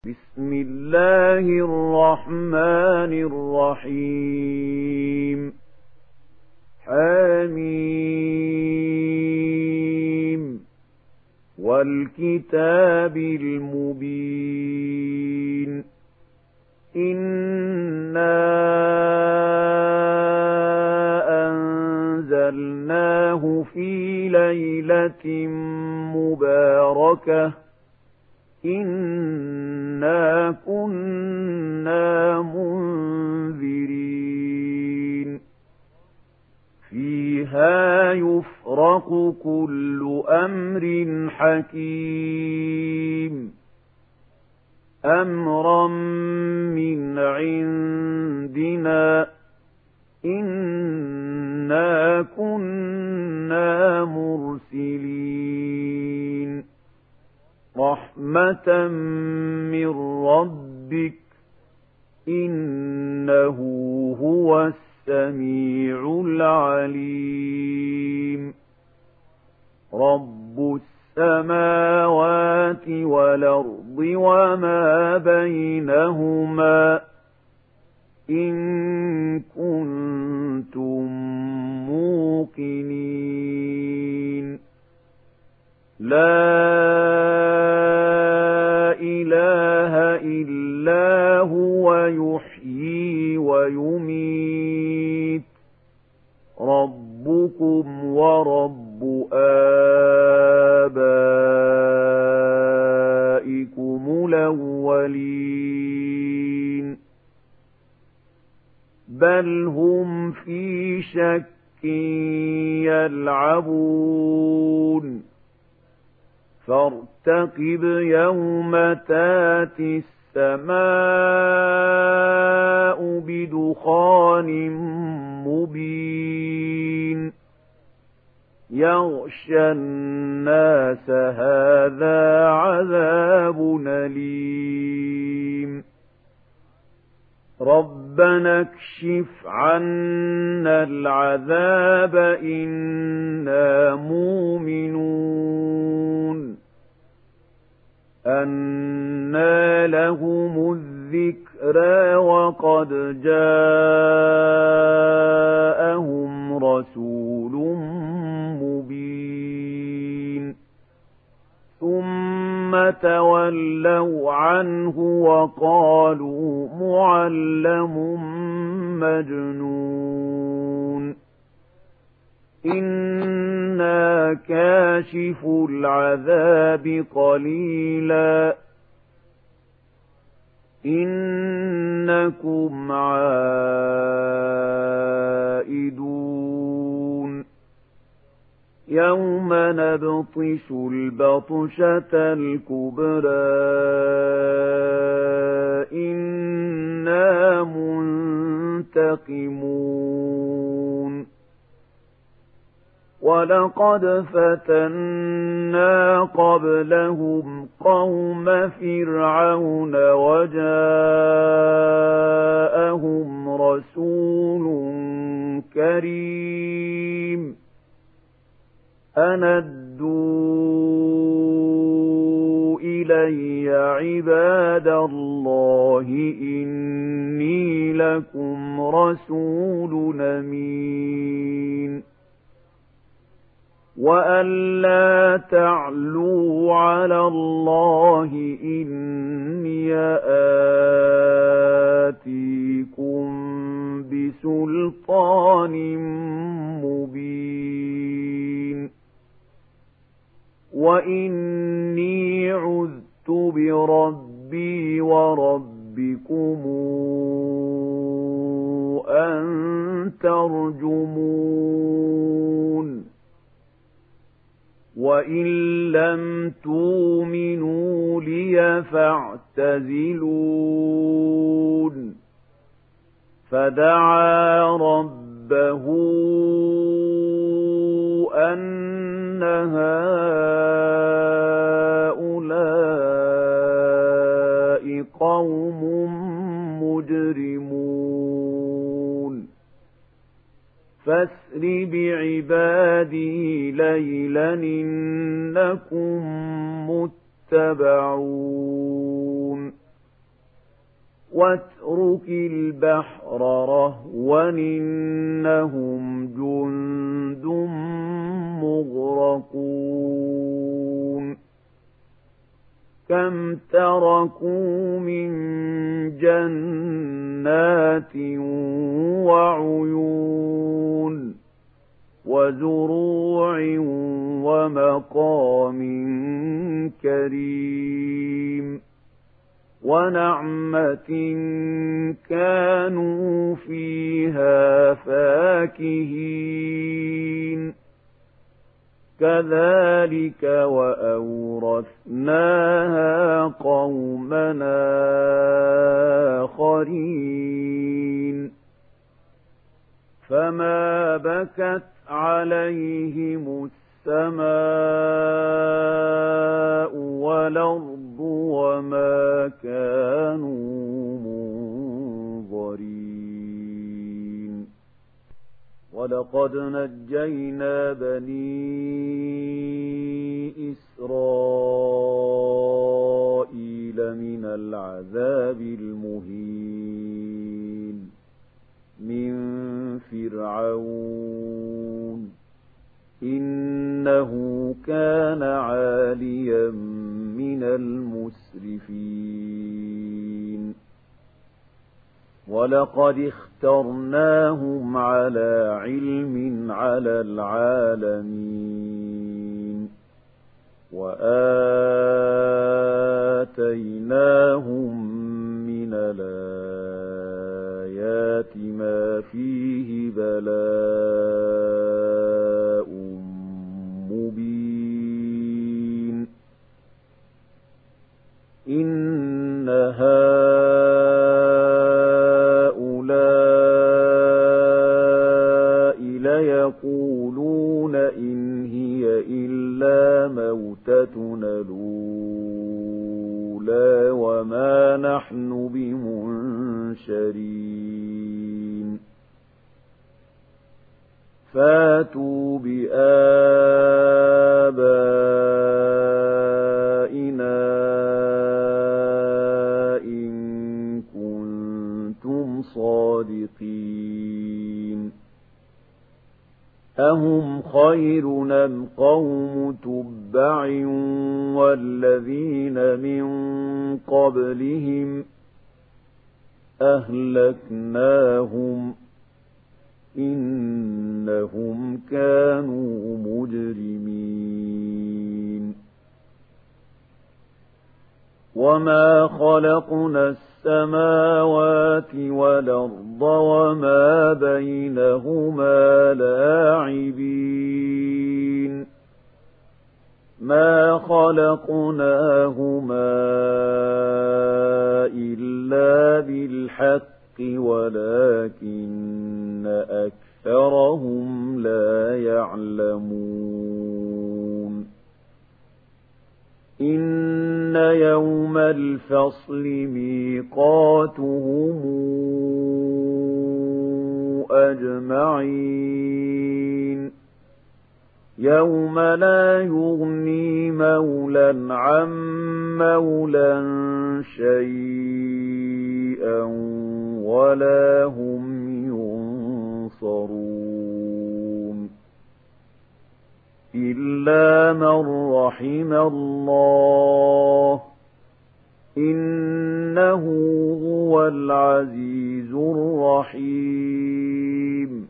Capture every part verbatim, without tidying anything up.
بسم الله الرحمن الرحيم حميم والكتاب المبين إنا أنزلناه في ليلة مباركة إنا كنا منذرين فيها يفرق كل أمر حكيم أمرا من عندنا إنا كنا مرسلين رحمة من ربك إنه هو السميع العليم رب السماوات والأرض وما بينهما إن كنتم موقنين لا إله إلا هو يحيي ويميت ربكم ورب آبائكم الأولين بل هم في شك يلعبون فارتقب يوم تاتي السماء بدخان مبين يغشى الناس هذا عذاب أليم ربنا اكشف عنا العذاب إنا مؤمنون أنى لهم الذكرى وقد جاءهم رسول مبين ثم تولوا عنه وقالوا معلم مجنون إنا كاشف العذاب قليلا إنكم عائدون يوم نبطش البطشة الكبرى إنا منتقمون ولقد فتنا قبلهم قوم فرعون وجاءهم رسول كريم أن أدوا إلي عباد الله إني لكم رسول أمين وأن لا تعلوا على الله إني آتيكم بسلطان مبين وإني عذت بربي وربكم أن ترجمون وإن لم تؤمنوا لي فاعتزلون فدعا ربه أن هؤلاء قوم مجرمون فاسر بعبادي ليلا إنكم متبعون واترك البحر رهوا إنهم جند مغرقون كم تركوا من جنات وعيون وزروع ومقام كريم ونعمة كانوا فيها فاكهين كذلك وأورثناها قومنا آخرين فما بكت عليهم السماء والأرض وما كانوا منظرين ولقد نجينا بني إسرائيل من العذاب المهين من فرعون إنه كان عاليا من المسرفين ولقد اخترناهم على علم على العالمين وآتيناهم من الآيات ما فيه بلاء مبين إن هؤلاء ليقولون إن هي إلا موتتنا الأولى وما نحن بمنشرين فاتوا بآبائنا إن كنتم صادقين أهم خير أم قوم تبع والذين من قبلهم أهلكناهم إنهم كانوا مجرمين وما خلقنا السماوات والأرض وما بينهما لاعبين ما خلقناهما إلا بالحق ولكن أكثرهم لا يعلمون إن يوم الفصل ميقاتهم أجمعين يوم لا يغني مولى عن مولى شيئا ولا هم ينصرون إلا من رحم الله إنه هو العزيز الرحيم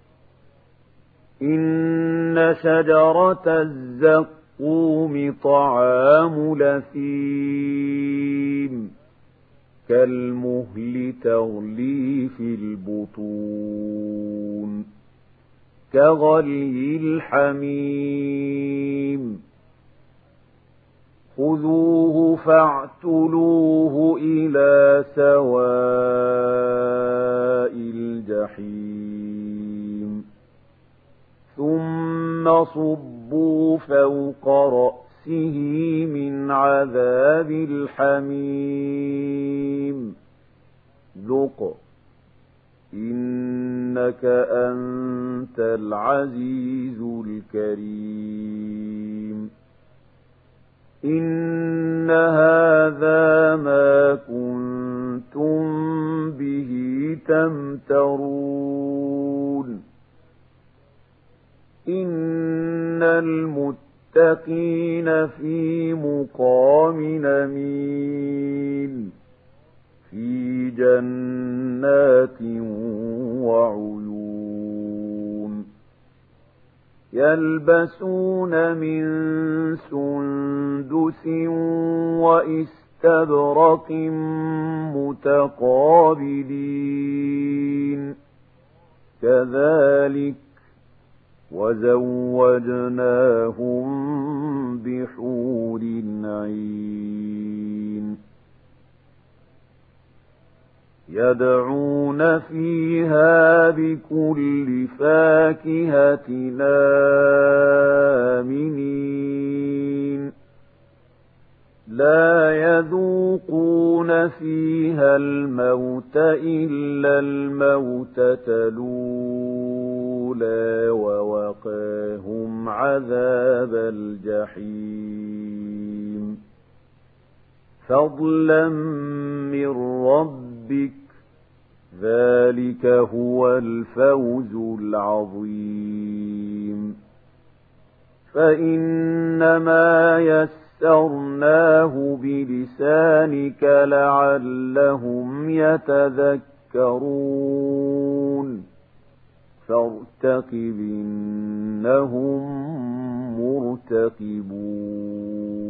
إن شجرة الزقوم طعام لثيم كالمهل تغلي في البطون كغلي الحميم خذوه فاعتلوه إلى سواء الجحيم ثم صبوا فوق رأسه من عذاب الحميم ذق إنك أنت العزيز الكريم إن هذا ما كنتم تمترون إن المتقين في مقام أمين في جنات وعيون يلبسون من سندس وإستبرق متقابلين كذلك وزوجناهم بحور عين يدعون فيها بكل فاكهة آمنين لا يذوقون فيها الموت إلا الموتة الأولى ووقاهم عذاب الجحيم فضلا من ربك ذلك هو الفوز العظيم فإنما يسرناه بلسانك لعلهم يتذكرون فارتقب إنهم مرتقبون